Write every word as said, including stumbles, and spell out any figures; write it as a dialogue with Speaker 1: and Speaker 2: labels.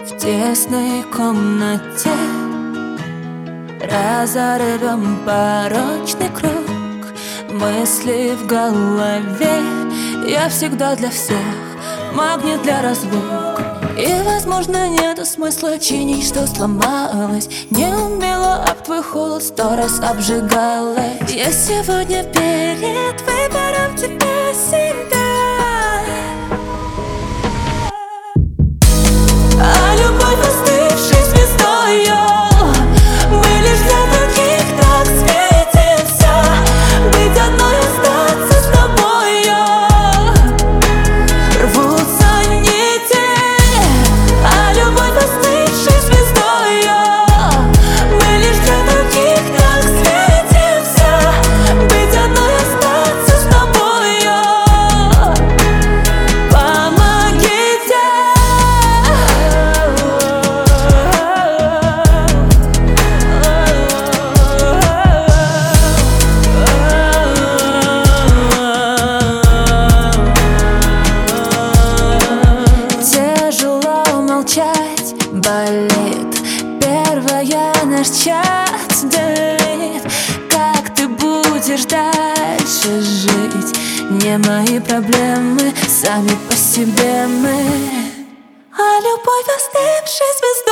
Speaker 1: В тесной комнате разорвем порочный круг. Мысли в голове, я всегда для всех магнит для разлук. И, возможно, нету смысла чинить, что сломалось. Не умела об твой холод, сто раз обжигалась. Я сегодня перед выбором тебя себя. А любовь, остывшей звездою, мы лишь для других так светимся. Быть одной, остаться с тобою. Рвутся нити. А любовь, остывшей звездою, мы лишь для других так светимся. Быть одной, остаться с тобою. Помогите. Тяжело молчать, болит. Первая наш час делит. Как ты будешь дальше жить? Не мои проблемы, сами по себе мы. А любовь, остывшей звездой,